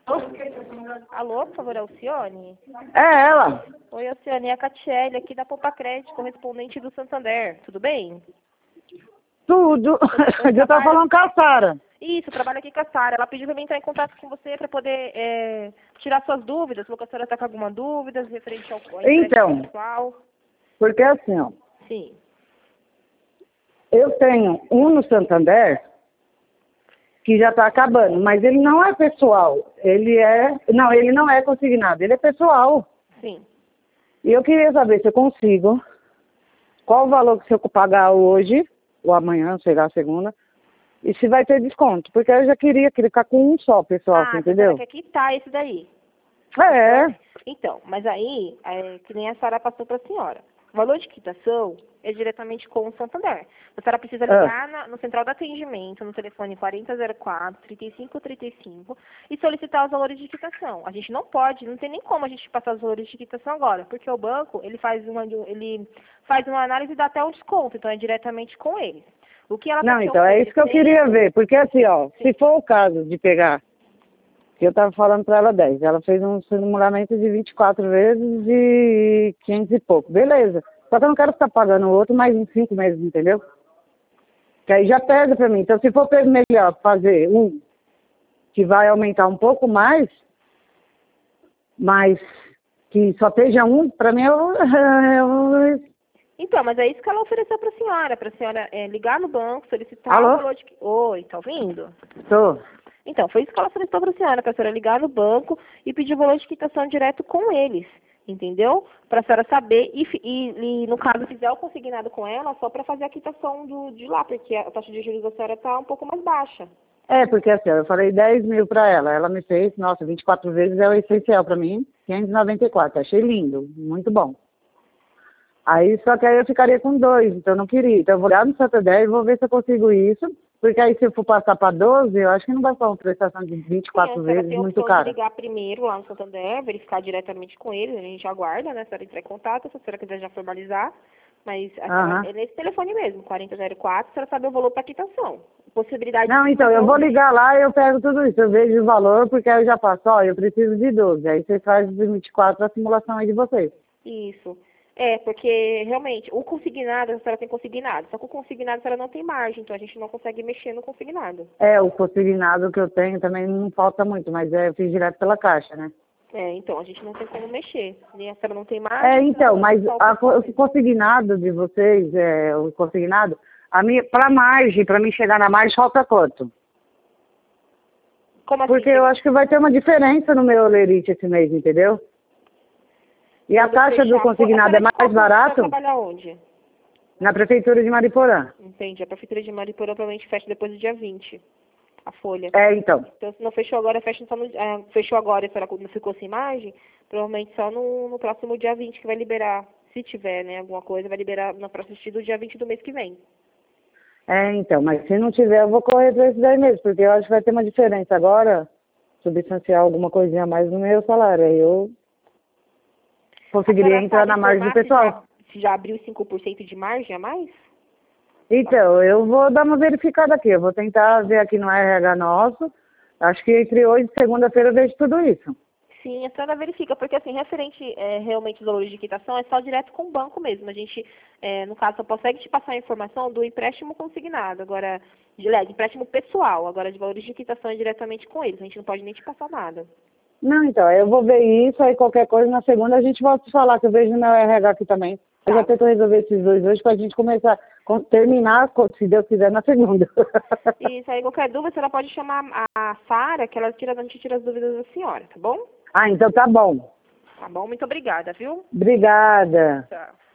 Alô, por favor, Alcione? É ela. Oi, Alcione, é a Catiele aqui da Poupa Crédito, correspondente do Santander. Tudo bem? Tudo. Eu tava falando com a Sara. Isso, eu trabalho aqui com a Sara. Ela pediu pra mim entrar em contato com você para poder tirar suas dúvidas. Falou que a senhora está com alguma dúvida referente ao Então, pessoal. porque assim, ó, Sim. eu tenho um no Santander que já tá acabando, mas ele não é pessoal. Ele não é consignado, ele é pessoal. Sim. E eu queria saber se eu consigo, qual o valor que se eu pagar hoje, ou amanhã, sei lá, segunda, e se vai ter desconto. Porque eu já queria ficar com um só, pessoal, você entendeu? Ah, quer quitar esse daí. É. Então, mas aí, que nem a Sara passou para a senhora. O valor de quitação é diretamente com o Santander. A senhora precisa ligar no central de atendimento, no telefone 4004-3535 e solicitar os valores de quitação. A gente não tem nem como a gente passar os valores de quitação agora, porque o banco, ele faz uma análise e dá até um desconto, então é diretamente com eles. O que ela Não, então é isso que eu queria ver, porque assim, ó, se for o caso de pegar, que eu tava falando pra ela 10, ela fez um simulamento de 24 vezes de 500 e pouco, beleza. Só que eu não quero ficar pagando o outro mais uns 5 meses, entendeu? Que aí já pesa pra mim. Então se for melhor fazer um que vai aumentar um pouco mais, mas que só esteja um, pra mim Então, mas é isso que ela ofereceu para a senhora ligar no banco, solicitar Alô? o valor de... Oi, tá ouvindo? Tô. Então, foi isso que ela solicitou para a senhora ligar no banco e pedir o valor de quitação direto com eles, entendeu? Para a senhora saber e, no caso, fizer o consignado com ela, só para fazer a quitação de lá, porque a taxa de juros da senhora está um pouco mais baixa. É, porque assim, eu falei 10 mil pra ela, ela me fez, nossa, 24 vezes é o essencial pra mim, 594, achei lindo, muito bom. Aí, só que aí eu ficaria com 2, então eu não queria. Então eu vou olhar no Santander e vou ver se eu consigo isso, porque aí se eu for passar para 12, eu acho que não vai ser uma prestação de 24 vezes tem a muito opção de cara. ligar primeiro lá no Santander, verificar diretamente com eles, a gente aguarda, né, se a senhora entrar em contato, se a senhora quiser já formalizar, mas é nesse telefone mesmo, 4004, a senhora sabe o valor para quitação. Possibilidade Não, então, eu vou ligar lá e eu pego tudo isso, eu vejo o valor, porque aí eu já passo, ó, eu preciso de 12, aí vocês fazem de 24 a simulação aí de vocês. Isso. Porque realmente, o consignado, a senhora tem consignado, só que o consignado a senhora não tem margem, então a gente não consegue mexer no consignado. É, o consignado que eu tenho também não falta muito, mas eu fiz direto pela caixa, né? Então, a gente não tem como mexer. Nem a senhora não tem margem. Então, mas o consignado de vocês, o consignado, pra margem, pra mim chegar na margem, falta quanto? Como assim? Porque eu acho que vai ter uma diferença no meu olerite esse mês, entendeu? E a taxa do consignado é mais barato? Você trabalha onde? Na prefeitura de Mariporã. Entendi. A prefeitura de Mariporã provavelmente fecha depois do dia 20, a folha. Então. Então, se não fechou agora, fecha só no... fechou agora e a senhora não ficou sem margem, provavelmente só no próximo dia 20 que vai liberar. Se tiver, né, alguma coisa, vai liberar para assistir do dia 20 do mês que vem. Então, mas se não tiver, eu vou correr para esses 10 meses, porque eu acho que vai ter uma diferença agora, substancial, alguma coisinha a mais no meu salário. Aí eu conseguiria entrar na margem do pessoal. Se já abriu 5% de margem a mais? Então, eu vou dar uma verificada aqui. Eu vou tentar ver aqui no RH nosso. Acho que entre hoje e segunda-feira eu vejo tudo isso. Sim, a senhora verifica, porque assim, referente realmente aos valores de quitação, é só direto com o banco mesmo. A gente, no caso, só consegue te passar a informação do empréstimo consignado, agora, de empréstimo pessoal, agora de valores de quitação é diretamente com eles. A gente não pode nem te passar nada. Não, então, eu vou ver isso, aí qualquer coisa na segunda a gente volta a falar, que eu vejo no meu RH aqui também. Eu já tento resolver esses dois hoje pra gente começar, terminar, se Deus quiser, na segunda. Isso aí, qualquer dúvida, a senhora pode chamar a Sara, que a gente tira as dúvidas da senhora, tá bom? Então tá bom. Tá bom, muito obrigada, viu? Obrigada. Tchau.